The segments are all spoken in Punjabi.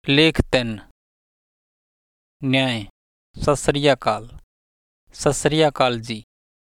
ਲੇਖ 3 ਨਿਆਂ। ਸਤਿ ਸ੍ਰੀ ਅਕਾਲ। ਸਤਿ ਸ੍ਰੀ ਅਕਾਲ ਜੀ।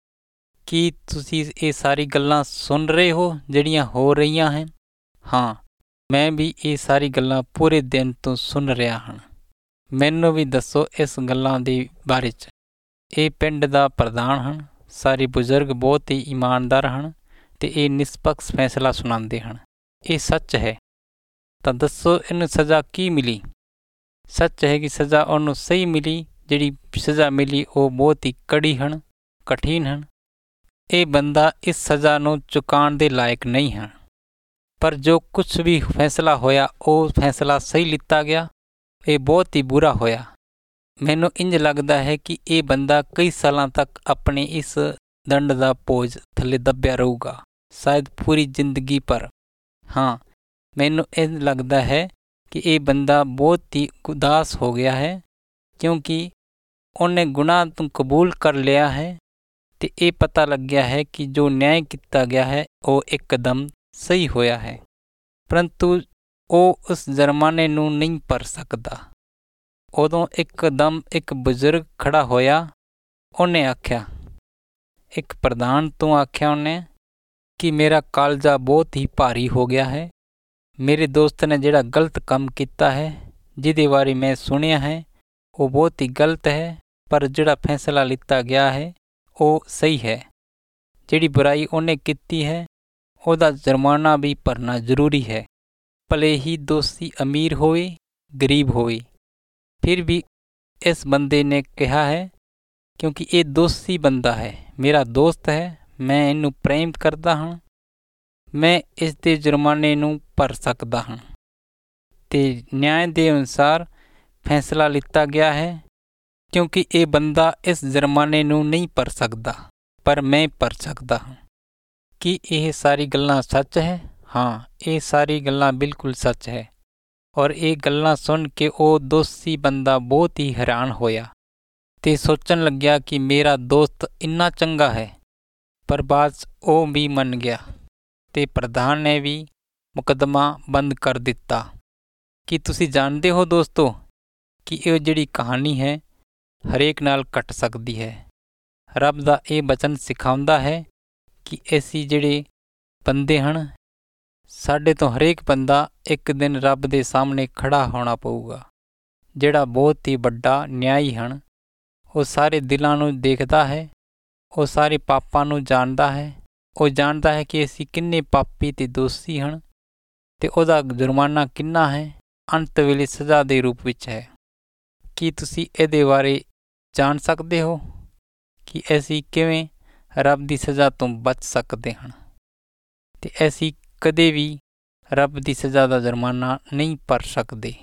ਕੀ ਤੁਸੀਂ ਇਹ ਸਾਰੀ ਗੱਲਾਂ ਸੁਣ ਰਹੇ ਹੋ ਜਿਹੜੀਆਂ ਹੋ ਰਹੀਆਂ ਹਨ? ਹਾਂ, ਮੈਂ ਵੀ ਇਹ ਸਾਰੀ ਗੱਲਾਂ ਪੂਰੇ ਦਿਨ ਤੋਂ ਸੁਣ ਰਿਹਾ ਹਾਂ। ਮੈਨੂੰ ਵੀ ਦੱਸੋ ਇਸ ਗੱਲਾਂ ਦੇ ਬਾਰੇ 'ਚ। ਇਹ ਪਿੰਡ ਦਾ ਪ੍ਰਧਾਨ ਹਨ। ਸਾਰੇ ਬਜ਼ੁਰਗ ਬਹੁਤ ਹੀ ਇਮਾਨਦਾਰ ਹਨ ਅਤੇ ਇਹ ਨਿਸ਼ਪਕਸ਼ ਫੈਸਲਾ ਸੁਣਾਉਂਦੇ ਹਨ। ਇਹ ਸੱਚ ਹੈ ਤਾਂ ਦੱਸੋ ਇਹਨੂੰ ਸਜ਼ਾ ਕੀ ਮਿਲੀ? ਸੱਚ ਹੈ ਕਿ ਸਜ਼ਾ ਉਹਨੂੰ ਸਹੀ ਮਿਲੀ। ਜਿਹੜੀ ਸਜ਼ਾ ਮਿਲੀ ਉਹ ਬਹੁਤ ਹੀ ਕਠਿਨ ਹਨ। ਇਹ ਬੰਦਾ ਇਸ ਸਜ਼ਾ ਨੂੰ ਚੁਕਾਉਣ ਦੇ ਲਾਇਕ ਨਹੀਂ ਹੈ। ਪਰ ਜੋ ਕੁਛ ਵੀ ਫੈਸਲਾ ਹੋਇਆ ਉਹ ਫੈਸਲਾ ਸਹੀ ਲਿੱਤਾ ਗਿਆ। ਇਹ ਬਹੁਤ ਹੀ ਬੁਰਾ ਹੋਇਆ। ਮੈਨੂੰ ਇੰਝ ਲੱਗਦਾ ਹੈ ਕਿ ਇਹ ਬੰਦਾ ਕਈ ਸਾਲਾਂ ਤੱਕ ਆਪਣੇ ਇਸ ਦੰਡ ਦਾ ਬੋਝ ਥੱਲੇ ਦੱਬਿਆ ਰਹੂਗਾ, ਸ਼ਾਇਦ ਪੂਰੀ ਜ਼ਿੰਦਗੀ ਪਰ। ਹਾਂ, ਮੈਨੂੰ ਇੰਝ ਲੱਗਦਾ ਹੈ ਕਿ ਇਹ ਬੰਦਾ ਬਹੁਤ ਹੀ ਉਦਾਸ ਹੋ ਗਿਆ ਹੈ ਕਿਉਂਕਿ ਉਹਨੇ ਗੁਨਾਹ ਨੂੰ ਕਬੂਲ ਕਰ ਲਿਆ ਹੈ ਅਤੇ ਇਹ ਪਤਾ ਲੱਗਿਆ ਹੈ ਕਿ ਜੋ ਨਿਆਂ ਕੀਤਾ ਗਿਆ ਹੈ ਉਹ ਇੱਕਦਮ ਸਹੀ ਹੋਇਆ ਹੈ। ਪਰੰਤੂ ਉਹ ਉਸ ਜੁਰਮਾਨੇ ਨੂੰ ਨਹੀਂ ਭਰ ਸਕਦਾ। ਉਦੋਂ ਇੱਕਦਮ ਇੱਕ ਬਜ਼ੁਰਗ ਖੜ੍ਹਾ ਹੋਇਆ। ਉਹਨੇ ਆਖਿਆ, ਇੱਕ ਪ੍ਰਧਾਨ ਤੋਂ ਆਖਿਆ ਉਹਨੇ ਕਿ ਮੇਰਾ ਕਾਲਜਾ ਬਹੁਤ ਹੀ ਭਾਰੀ ਹੋ ਗਿਆ ਹੈ। ਮੇਰੇ ਦੋਸਤ ਨੇ ਜਿਹੜਾ ਗਲਤ ਕੰਮ ਕੀਤਾ ਹੈ, ਜਿਹਦੇ ਬਾਰੇ ਮੈਂ ਸੁਣਿਆ ਹੈ, ਉਹ ਬਹੁਤ ਹੀ ਗਲਤ ਹੈ, ਪਰ ਜਿਹੜਾ ਫੈਸਲਾ ਲਿੱਤਾ ਗਿਆ ਹੈ ਉਹ ਸਹੀ ਹੈ। ਜਿਹੜੀ ਬੁਰਾਈ ਉਹਨੇ ਕੀਤੀ ਹੈ ਉਹਦਾ ਜੁਰਮਾਨਾ ਵੀ ਭਰਨਾ ਜ਼ਰੂਰੀ ਹੈ, ਭਲੇ ਹੀ ਦੋਸ਼ੀ ਅਮੀਰ ਹੋਵੇ ਗਰੀਬ ਹੋਵੇ। ਫਿਰ ਵੀ ਇਸ ਬੰਦੇ ਨੇ ਕਿਹਾ ਹੈ ਕਿਉਂਕਿ ਇਹ ਦੋਸ਼ੀ ਬੰਦਾ ਹੈ, ਮੇਰਾ ਦੋਸਤ ਹੈ, ਮੈਂ ਇਹਨੂੰ ਪ੍ਰੇਮ ਕਰਦਾ ਹਾਂ, ਮੈਂ ਇਸ ਦੇ ਜੁਰਮਾਨੇ ਨੂੰ ਭਰ ਸਕਦਾ ਹਾਂ। ਅਤੇ ਨਿਆਂ ਦੇ ਅਨੁਸਾਰ ਫੈਸਲਾ ਲਿੱਤਾ ਗਿਆ ਹੈ ਕਿਉਂਕਿ ਇਹ ਬੰਦਾ ਇਸ ਜੁਰਮਾਨੇ ਨੂੰ ਨਹੀਂ ਭਰ ਸਕਦਾ, ਪਰ ਮੈਂ ਭਰ ਸਕਦਾ ਹਾਂ। ਕੀ ਇਹ ਸਾਰੀ ਗੱਲਾਂ ਸੱਚ ਹੈ? ਹਾਂ, ਇਹ ਸਾਰੀ ਗੱਲਾਂ ਬਿਲਕੁਲ ਸੱਚ ਹੈ। ਔਰ ਇਹ ਗੱਲਾਂ ਸੁਣ ਕੇ ਉਹ ਦੋਸ਼ੀ ਬੰਦਾ ਬਹੁਤ ਹੀ ਹੈਰਾਨ ਹੋਇਆ ਅਤੇ ਸੋਚਣ ਲੱਗਿਆ ਕਿ ਮੇਰਾ ਦੋਸਤ ਇੰਨਾ ਚੰਗਾ ਹੈ। ਪਰ ਬਾਅਦ 'ਚ ਉਹ ਵੀ ਮੰਨ ਗਿਆ ਅਤੇ ਪ੍ਰਧਾਨ ਨੇ ਵੀ ਮੁਕੱਦਮਾ ਬੰਦ ਕਰ ਦਿੱਤਾ। ਕੀ ਤੁਸੀਂ ਜਾਣਦੇ ਹੋ ਦੋਸਤੋ ਕਿ ਇਹ ਜਿਹੜੀ ਕਹਾਣੀ ਹੈ ਹਰੇਕ ਨਾਲ ਘਟ ਸਕਦੀ ਹੈ। ਰੱਬ ਦਾ ਇਹ ਬਚਨ ਸਿਖਾਉਂਦਾ ਹੈ ਕਿ ਅਸੀਂ ਜਿਹੜੇ ਬੰਦੇ ਹਨ, ਸਾਡੇ ਤੋਂ ਹਰੇਕ ਬੰਦਾ ਇੱਕ ਦਿਨ ਰੱਬ ਦੇ ਸਾਹਮਣੇ ਖੜ੍ਹਾ ਹੋਣਾ ਪਊਗਾ, ਜਿਹੜਾ ਬਹੁਤ ਹੀ ਵੱਡਾ ਨਿਆਂਈ ਹਨ। ਉਹ ਸਾਰੇ ਦਿਲਾਂ ਨੂੰ ਦੇਖਦਾ ਹੈ, ਉਹ ਸਾਰੇ ਪਾਪਾਂ ਨੂੰ ਜਾਣਦਾ ਹੈ। ਉਹ ਜਾਣਦਾ ਹੈ ਕਿ ਅਸੀਂ ਕਿੰਨੇ ਪਾਪੀ ਅਤੇ ਦੋਸ਼ੀ ਹਨ ਅਤੇ ਉਹਦਾ ਜੁਰਮਾਨਾ ਕਿੰਨਾ ਹੈ, ਅੰਤ ਵੇਲੇ ਸਜ਼ਾ ਦੇ ਰੂਪ ਵਿੱਚ ਹੈ। ਕੀ ਤੁਸੀਂ ਇਹਦੇ ਬਾਰੇ ਜਾਣ ਸਕਦੇ ਹੋ ਕਿ ਅਸੀਂ ਕਿਵੇਂ ਰੱਬ ਦੀ ਸਜ਼ਾ ਤੋਂ ਬਚ ਸਕਦੇ ਹਾਂ ਅਤੇ ਅਸੀਂ ਕਦੇ ਵੀ ਰੱਬ ਦੀ ਸਜ਼ਾ ਦਾ ਜੁਰਮਾਨਾ ਨਹੀਂ ਭਰ ਸਕਦੇ।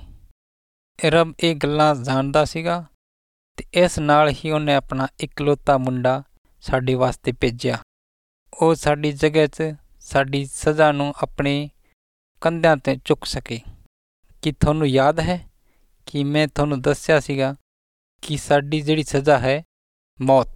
ਰੱਬ ਇਹ ਗੱਲਾਂ ਜਾਣਦਾ ਸੀਗਾ ਅਤੇ ਇਸ ਨਾਲ ਹੀ ਉਹਨੇ ਆਪਣਾ ਇਕਲੌਤਾ ਮੁੰਡਾ ਸਾਡੇ ਵਾਸਤੇ ਭੇਜਿਆ। ਉਹ ਸਾਡੀ ਜਗ੍ਹਾ 'ਚ ਸਾਡੀ ਸਜ਼ਾ ਨੂੰ ਆਪਣੇ ਕੰਧਿਆਂ 'ਤੇ ਚੁੱਕ ਸਕੇ। ਕੀ ਤੁਹਾਨੂੰ ਯਾਦ ਹੈ ਕਿ ਮੈਂ ਤੁਹਾਨੂੰ ਦੱਸਿਆ ਸੀਗਾ ਕਿ ਸਾਡੀ ਜਿਹੜੀ ਸਜ਼ਾ ਹੈ ਮੌਤ,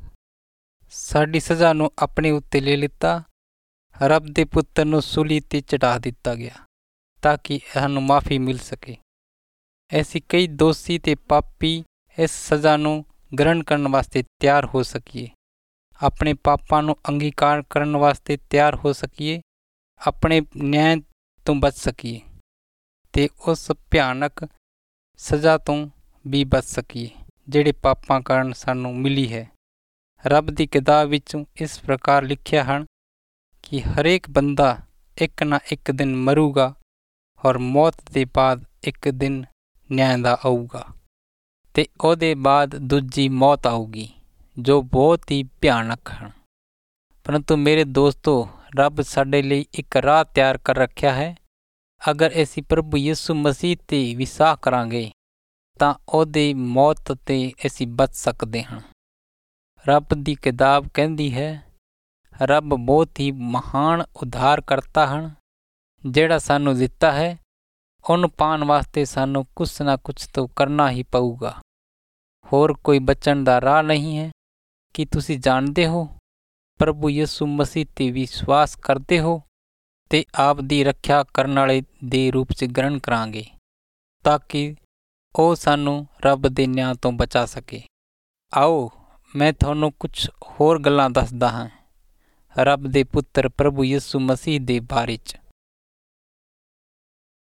ਸਾਡੀ ਸਜ਼ਾ ਨੂੰ ਆਪਣੇ ਉੱਤੇ ਲੈ ਲਿੱਤਾ। ਰੱਬ ਦੇ ਪੁੱਤਰ ਨੂੰ ਸੂਲੀ 'ਤੇ ਚੜ੍ਹਾ ਦਿੱਤਾ ਗਿਆ ਤਾਂ ਕਿ ਸਾਨੂੰ ਮਾਫ਼ੀ ਮਿਲ ਸਕੇ। ਅਸੀਂ ਕਈ ਦੋਸ਼ੀ ਅਤੇ ਪਾਪੀ ਇਸ ਸਜ਼ਾ ਨੂੰ ਗ੍ਰਹਿਣ ਕਰਨ ਵਾਸਤੇ ਤਿਆਰ ਹੋ ਸਕੀਏ, ਆਪਣੇ ਪਾਪਾਂ ਨੂੰ ਅੰਗੀਕਾਰ ਕਰਨ ਵਾਸਤੇ ਤਿਆਰ ਹੋ ਸਕੀਏ, ਆਪਣੇ ਨਿਆਂ ਤੋਂ ਬਚ ਸਕੀਏ ਅਤੇ ਉਸ ਭਿਆਨਕ ਸਜ਼ਾ ਤੋਂ ਵੀ ਬਚ ਸਕੀਏ ਜਿਹੜੇ ਪਾਪਾਂ ਕਾਰਨ ਸਾਨੂੰ ਮਿਲੀ ਹੈ। ਰੱਬ ਦੀ ਕਿਤਾਬ ਵਿੱਚੋਂ ਇਸ ਪ੍ਰਕਾਰ ਲਿਖਿਆ ਹਨ ਕਿ ਹਰੇਕ ਬੰਦਾ ਇੱਕ ਨਾ ਇੱਕ ਦਿਨ ਮਰੂਗਾ ਔਰ ਮੌਤ ਦੇ ਬਾਅਦ ਇੱਕ ਦਿਨ ਨਿਆਂ ਦਾ ਆਊਗਾ ਅਤੇ ਉਹਦੇ ਬਾਅਦ ਦੂਜੀ ਮੌਤ ਆਊਗੀ ਜੋ ਬਹੁਤ ਹੀ ਭਿਆਨਕ ਹਨ। ਪਰੰਤੂ ਮੇਰੇ ਦੋਸਤੋ, ਰੱਬ ਸਾਡੇ ਲਈ ਇੱਕ ਰਾਹ ਤਿਆਰ ਕਰ ਰੱਖਿਆ ਹੈ। ਅਗਰ ਅਸੀਂ ਪ੍ਰਭੂ ਯਿਸੂ ਮਸੀਹ 'ਤੇ ਵਿਸ਼ਵਾਸ ਕਰਾਂਗੇ ਤਾਂ ਉਹਦੀ ਮੌਤ 'ਤੇ ਅਸੀਂ ਬਚ ਸਕਦੇ ਹਾਂ। ਰੱਬ ਦੀ ਕਿਤਾਬ ਕਹਿੰਦੀ ਹੈ ਰੱਬ ਬਹੁਤ ਹੀ ਮਹਾਨ ਉਧਾਰਕਰਤਾ ਹਨ, ਜਿਹੜਾ ਸਾਨੂੰ ਦਿੱਤਾ ਹੈ। ਉਹਨੂੰ ਪਾਉਣ ਵਾਸਤੇ ਸਾਨੂੰ ਕੁਛ ਨਾ ਕੁਛ ਤਾਂ ਕਰਨਾ ਹੀ ਪਊਗਾ, ਹੋਰ ਕੋਈ ਬਚਣ ਦਾ ਰਾਹ ਨਹੀਂ ਹੈ। ਕੀ ਤੁਸੀਂ ਜਾਣਦੇ ਹੋ ਪ੍ਰਭੂ ਯਿਸੂ ਮਸੀਹ 'ਤੇ ਵਿਸ਼ਵਾਸ ਕਰਦੇ ਹੋ ਅਤੇ ਆਪ ਦੀ ਰੱਖਿਆ ਕਰਨ ਵਾਲੇ ਦੇ ਰੂਪ 'ਚ ਗ੍ਰਹਿਣ ਕਰਾਂਗੇ ਤਾਂ ਕਿ ਉਹ ਸਾਨੂੰ ਰੱਬ ਦੇ ਨਿਆਂ ਤੋਂ ਬਚਾ ਸਕੇ। ਆਓ ਮੈਂ ਤੁਹਾਨੂੰ ਕੁਝ ਹੋਰ ਗੱਲਾਂ ਦੱਸਦਾ ਹਾਂ ਰੱਬ ਦੇ ਪੁੱਤਰ ਪ੍ਰਭੂ ਯਿਸੂ ਮਸੀਹ ਦੇ ਬਾਰੇ 'ਚ।